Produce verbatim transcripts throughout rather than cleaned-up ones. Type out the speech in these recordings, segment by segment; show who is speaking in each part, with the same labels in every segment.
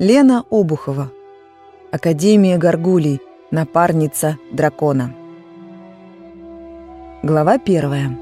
Speaker 1: Лена Обухова. Академия горгулей. Напарница дракона. Глава первая.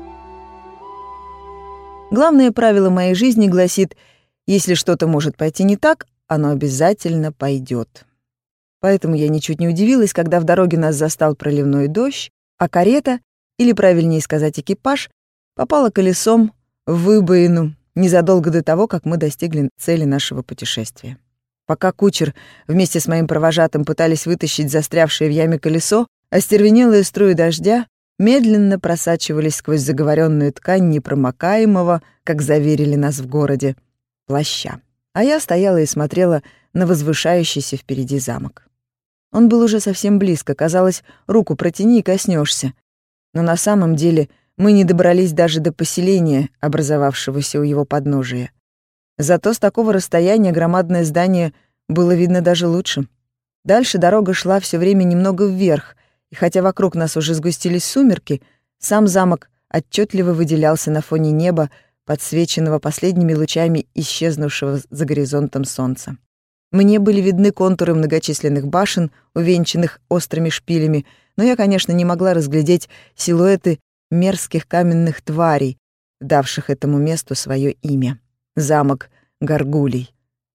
Speaker 1: Главное правило моей жизни гласит: если что-то может пойти не так, оно обязательно пойдет. Поэтому я ничуть не удивилась, когда в дороге нас застал проливной дождь, а карета, или правильнее сказать экипаж, попала колесом в выбоину незадолго до того, как мы достигли цели нашего путешествия. Пока кучер вместе с моим провожатым пытались вытащить застрявшее в яме колесо, остервенелые струи дождя медленно просачивались сквозь заговоренную ткань непромокаемого, как заверили нас в городе, плаща. А я стояла и смотрела на возвышающийся впереди замок. Он был уже совсем близко, казалось, руку протяни и коснешься. Но на самом деле мы не добрались даже до поселения, образовавшегося у его подножия. Зато с такого расстояния громадное здание было видно даже лучше. Дальше дорога шла все время немного вверх, и хотя вокруг нас уже сгустились сумерки, сам замок отчетливо выделялся на фоне неба, подсвеченного последними лучами исчезнувшего за горизонтом солнца. Мне были видны контуры многочисленных башен, увенчанных острыми шпилями, но я, конечно, не могла разглядеть силуэты мерзких каменных тварей, давших этому месту свое имя. Замок горгулей.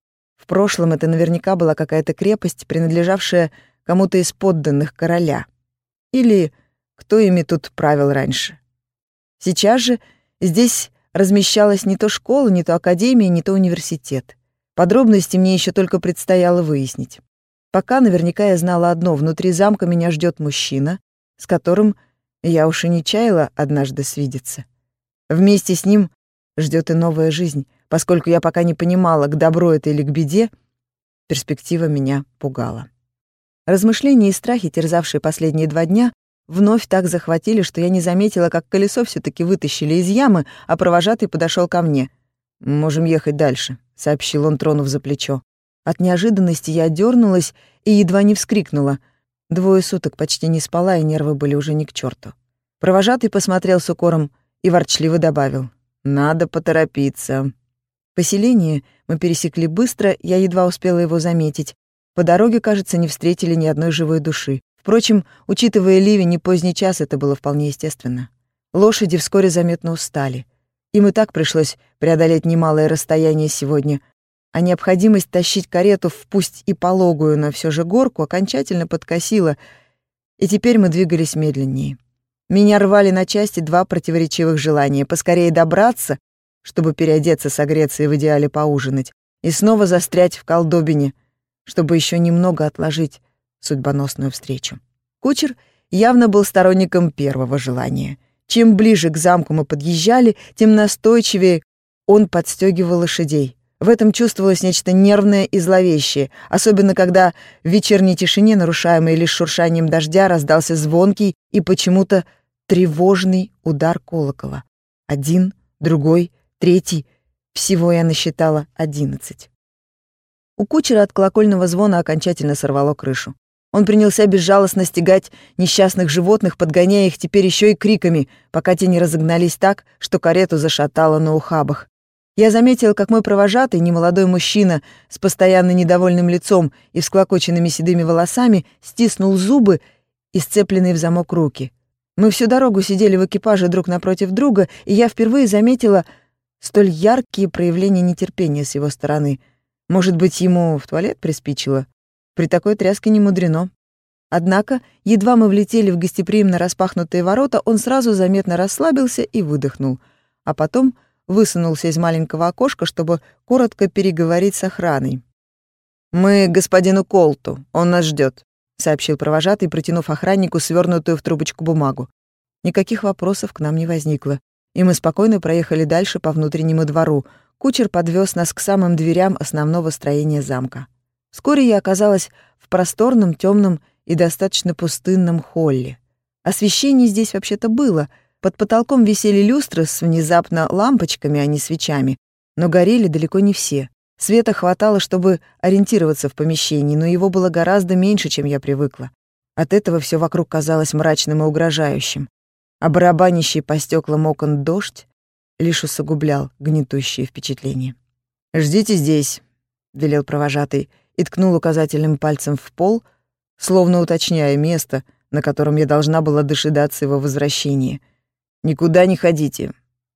Speaker 1: В прошлом это наверняка была какая-то крепость, принадлежавшая кому-то из подданных короля. Или кто ими тут правил раньше. Сейчас же здесь размещалась не то школа, не то академия, не то университет. Подробности мне еще только предстояло выяснить. Пока наверняка я знала одно: внутри замка меня ждет мужчина, с которым я уж и не чаяла однажды свидеться. Вместе с ним ждет и новая жизнь. Поскольку я пока не понимала, к добру это или к беде, перспектива меня пугала. Размышления и страхи, терзавшие последние два дня, вновь так захватили, что я не заметила, как колесо все-таки вытащили из ямы, а провожатый подошел ко мне. «Можем ехать дальше», — сообщил он, тронув за плечо. От неожиданности я дернулась и едва не вскрикнула. Двое суток почти не спала, и нервы были уже ни к черту. Провожатый посмотрел с укором и ворчливо добавил: «Надо поторопиться». Поселение мы пересекли быстро, я едва успела его заметить. По дороге, кажется, не встретили ни одной живой души. Впрочем, учитывая ливень и поздний час, это было вполне естественно. Лошади вскоре заметно устали. Им и так пришлось преодолеть немалое расстояние сегодня, а необходимость тащить карету в пусть и пологую, но все же горку окончательно подкосила, и теперь мы двигались медленнее. Меня рвали на части два противоречивых желания: поскорее добраться, чтобы переодеться, согреться и в идеале поужинать, и снова застрять в колдобине, чтобы еще немного отложить судьбоносную встречу. Кучер явно был сторонником первого желания. Чем ближе к замку мы подъезжали, тем настойчивее он подстегивал лошадей. В этом чувствовалось нечто нервное и зловещее, особенно когда в вечерней тишине, нарушаемой лишь шуршанием дождя, раздался звонкий и почему-то тревожный удар колокола. Один, другой, третий. Всего я насчитала одиннадцать. У кучера от колокольного звона окончательно сорвало крышу. Он принялся безжалостно стегать несчастных животных, подгоняя их теперь еще и криками, пока те не разогнались так, что карету зашатало на ухабах. Я заметила, как мой провожатый, немолодой мужчина с постоянно недовольным лицом и всклокоченными седыми волосами, стиснул зубы и сцепленные в замок руки. Мы всю дорогу сидели в экипаже друг напротив друга, и я впервые заметила столь яркие проявления нетерпения с его стороны. Может быть, ему в туалет приспичило? При такой тряске не мудрено. Однако, едва мы влетели в гостеприимно распахнутые ворота, он сразу заметно расслабился и выдохнул, а потом высунулся из маленького окошка, чтобы коротко переговорить с охраной. «Мы к господину Колту, он нас ждет», — сообщил провожатый, протянув охраннику свернутую в трубочку бумагу. Никаких вопросов к нам не возникло, и мы спокойно проехали дальше по внутреннему двору. Кучер подвез нас к самым дверям основного строения замка. Вскоре я оказалась в просторном, темном и достаточно пустынном холле. Освещение здесь вообще-то было. Под потолком висели люстры с внезапно лампочками, а не свечами, но горели далеко не все. Света хватало, чтобы ориентироваться в помещении, но его было гораздо меньше, чем я привыкла. От этого все вокруг казалось мрачным и угрожающим, а барабанящий по стеклам окон дождь лишь усугублял гнетущее впечатление. «Ждите здесь», — велел провожатый, и ткнул указательным пальцем в пол, словно уточняя место, на котором я должна была дожидаться его возвращения. «Никуда не ходите.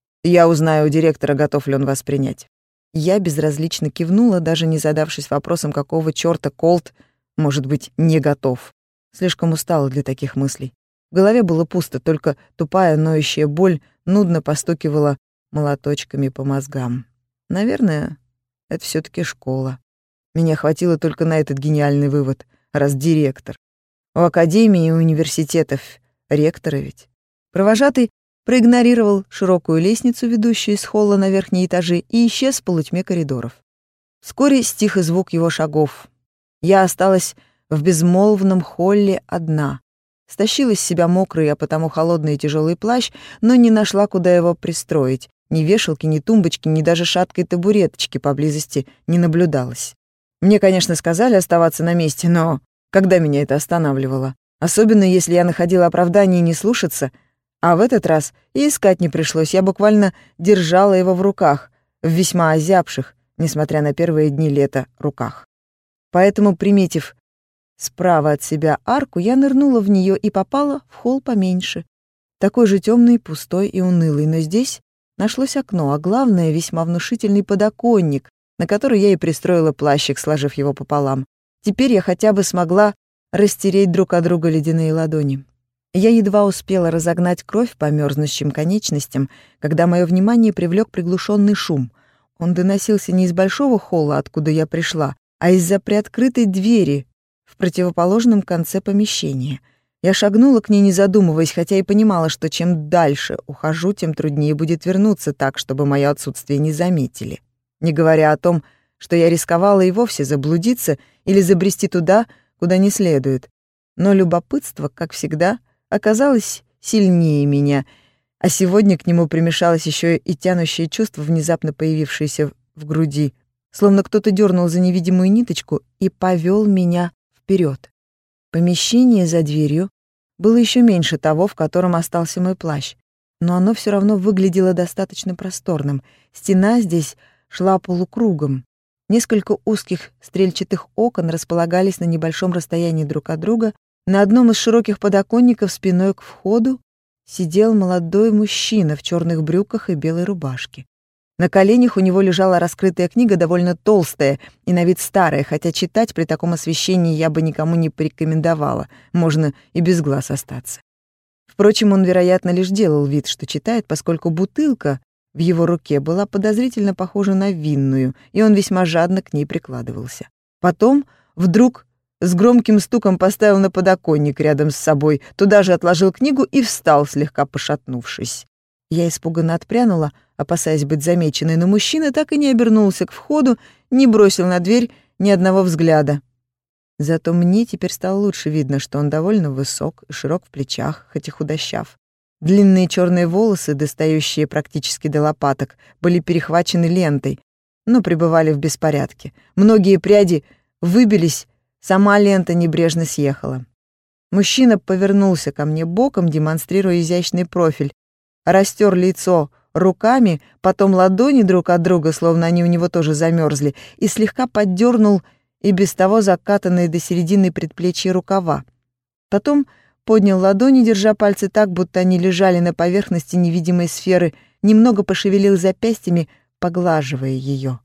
Speaker 1: Я узнаю у директора, готов ли он вас принять». Я безразлично кивнула, даже не задавшись вопросом, какого чёрта Колт может быть не готов. Слишком устала для таких мыслей. В голове было пусто, только тупая ноющая боль нудно постукивала молоточками по мозгам. Наверное, это всё-таки школа. Меня хватило только на этот гениальный вывод, раз директор. У академии и университетов ректоры ведь. Провожатый проигнорировал широкую лестницу, ведущую из холла на верхние этажи, и исчез в полутьме коридоров. Вскоре стих и звук его шагов. Я осталась в безмолвном холле одна. Стащила с себя мокрый, а потому холодный и тяжелый плащ, но не нашла, куда его пристроить. Ни вешалки, ни тумбочки, ни даже шаткой табуреточки поблизости не наблюдалось. Мне, конечно, сказали оставаться на месте, но когда меня это останавливало? Особенно, если я находила оправдание не слушаться, а в этот раз и искать не пришлось. Я буквально держала его в руках, в весьма озябших, несмотря на первые дни лета, руках. Поэтому, приметив справа от себя арку, я нырнула в нее и попала в холл поменьше. Такой же темный, пустой и унылый, но здесь нашлось окно, а главное, весьма внушительный подоконник, на который я и пристроила плащик, сложив его пополам. Теперь я хотя бы смогла растереть друг от друга ледяные ладони. Я едва успела разогнать кровь по мёрзнущим конечностям, когда мое внимание привлек приглушенный шум. Он доносился не из большого холла, откуда я пришла, а из-за приоткрытой двери в противоположном конце помещения. Я шагнула к ней, не задумываясь, хотя и понимала, что чем дальше ухожу, тем труднее будет вернуться так, чтобы мое отсутствие не заметили. Не говоря о том, что я рисковала и вовсе заблудиться или забрести туда, куда не следует. Но любопытство, как всегда, оказалось сильнее меня, а сегодня к нему примешалось еще и тянущее чувство, внезапно появившееся в груди, словно кто-то дернул за невидимую ниточку и повел меня вперед. Помещение за дверью было еще меньше того, в котором остался мой плащ, но оно все равно выглядело достаточно просторным. Стена здесь шла полукругом. Несколько узких стрельчатых окон располагались на небольшом расстоянии друг от друга. На одном из широких подоконников спиной к входу сидел молодой мужчина в черных брюках и белой рубашке. На коленях у него лежала раскрытая книга, довольно толстая и на вид старая, хотя читать при таком освещении я бы никому не порекомендовала, можно и без глаз остаться. Впрочем, он, вероятно, лишь делал вид, что читает, поскольку бутылка в его руке была подозрительно похожа на винную, и он весьма жадно к ней прикладывался. Потом вдруг с громким стуком поставил на подоконник рядом с собой, туда же отложил книгу и встал, слегка пошатнувшись. Я испуганно отпрянула, опасаясь быть замеченной, но мужчина так и не обернулся к входу, не бросил на дверь ни одного взгляда. Зато мне теперь стало лучше видно, что он довольно высок и широк в плечах, хоть и худощав. Длинные черные волосы, достающие практически до лопаток, были перехвачены лентой, но пребывали в беспорядке. Многие пряди выбились, сама лента небрежно съехала. Мужчина повернулся ко мне боком, демонстрируя изящный профиль, растер лицо руками, потом ладони друг от друга, словно они у него тоже замерзли, и слегка поддернул и без того закатанные до середины предплечья рукава. Потом поднял ладони, держа пальцы так, будто они лежали на поверхности невидимой сферы, немного пошевелил запястьями, поглаживая ее.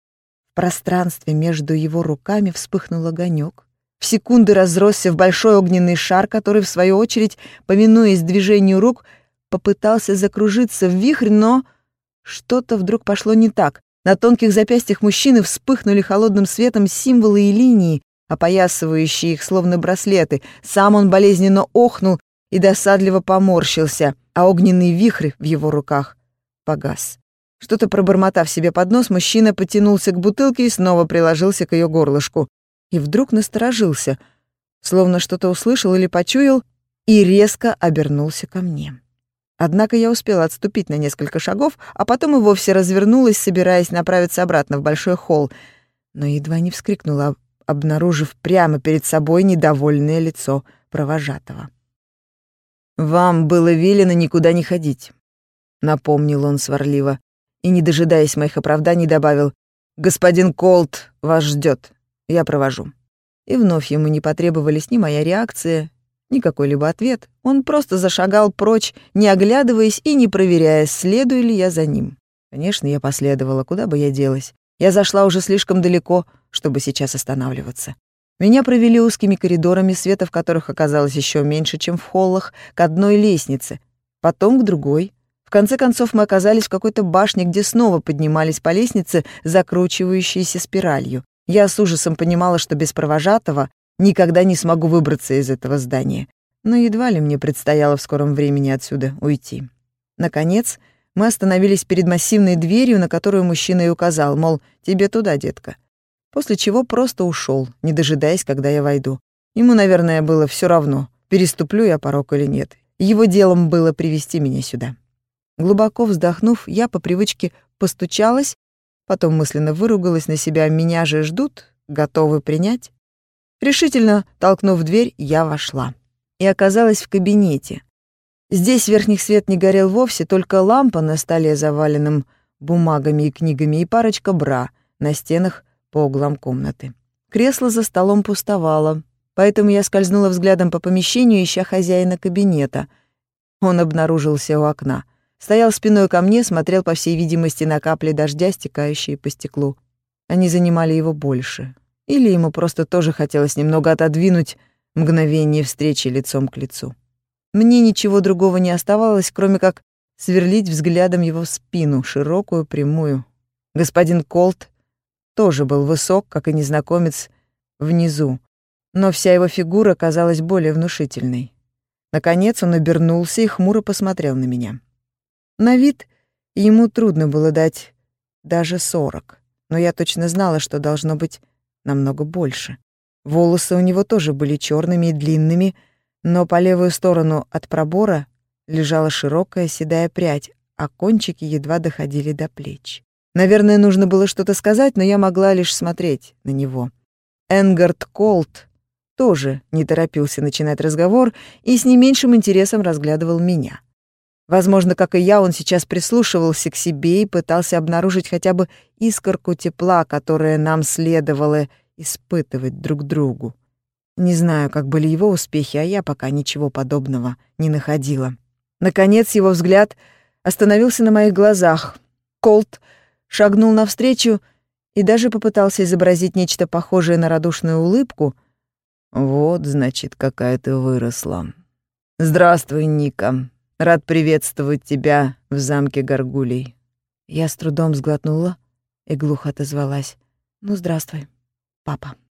Speaker 1: В пространстве между его руками вспыхнул огонек. В секунды разросся в большой огненный шар, который, в свою очередь, повинуясь движению рук, попытался закружиться в вихрь, но что-то вдруг пошло не так. На тонких запястьях мужчины вспыхнули холодным светом символы и линии, опоясывающие их словно браслеты. Сам он болезненно охнул и досадливо поморщился, а огненный вихрь в его руках погас. Что-то пробормотав себе под нос, мужчина потянулся к бутылке и снова приложился к ее горлышку. И вдруг насторожился, словно что-то услышал или почуял, и резко обернулся ко мне. Однако я успела отступить на несколько шагов, а потом и вовсе развернулась, собираясь направиться обратно в большой холл, но едва не вскрикнула, обнаружив прямо перед собой недовольное лицо провожатого. «Вам было велено никуда не ходить», — напомнил он сварливо, и, не дожидаясь моих оправданий, добавил: «Господин Колт вас ждет. Я провожу». И вновь ему не потребовались ни моя реакция, ни какой-либо ответ. Он просто зашагал прочь, не оглядываясь и не проверяя, следую ли я за ним. Конечно, я последовала, куда бы я делась. Я зашла уже слишком далеко, чтобы сейчас останавливаться. Меня провели узкими коридорами, света в которых оказалось еще меньше, чем в холлах, к одной лестнице, потом к другой. В конце концов мы оказались в какой-то башне, где снова поднимались по лестнице, закручивающейся спиралью. Я с ужасом понимала, что без провожатого никогда не смогу выбраться из этого здания. Но едва ли мне предстояло в скором времени отсюда уйти. Наконец, мы остановились перед массивной дверью, на которую мужчина и указал, мол, тебе туда, детка. После чего просто ушел, не дожидаясь, когда я войду. Ему, наверное, было все равно, переступлю я порог или нет. Его делом было привести меня сюда. Глубоко вздохнув, я по привычке постучалась, потом мысленно выругалась на себя, меня же ждут, готовы принять. Решительно толкнув дверь, я вошла и оказалась в кабинете. Здесь верхний свет не горел вовсе, только лампа на столе, заваленном бумагами и книгами, и парочка бра на стенах по углам комнаты. Кресло за столом пустовало, поэтому я скользнула взглядом по помещению, ища хозяина кабинета. Он обнаружился у окна. Стоял спиной ко мне, смотрел, по всей видимости, на капли дождя, стекающие по стеклу. Они занимали его больше. Или ему просто тоже хотелось немного отодвинуть мгновение встречи лицом к лицу. Мне ничего другого не оставалось, кроме как сверлить взглядом его спину, широкую, прямую. Господин Колт тоже был высок, как и незнакомец внизу, но вся его фигура казалась более внушительной. Наконец он обернулся и хмуро посмотрел на меня. На вид ему трудно было дать даже сорок, но я точно знала, что должно быть намного больше. Волосы у него тоже были черными и длинными, но по левую сторону от пробора лежала широкая седая прядь, а кончики едва доходили до плеч. Наверное, нужно было что-то сказать, но я могла лишь смотреть на него. Энгард Колт тоже не торопился начинать разговор и с не меньшим интересом разглядывал меня. Возможно, как и я, он сейчас прислушивался к себе и пытался обнаружить хотя бы искорку тепла, которое нам следовало испытывать друг другу. Не знаю, как были его успехи, а я пока ничего подобного не находила. Наконец его взгляд остановился на моих глазах. Колт шагнул навстречу и даже попытался изобразить нечто похожее на радушную улыбку. «Вот, значит, какая ты выросла. Здравствуй, Ника. Рад приветствовать тебя в замке Горгулей». Я с трудом сглотнула и глухо отозвалась: «Ну, здравствуй, папа».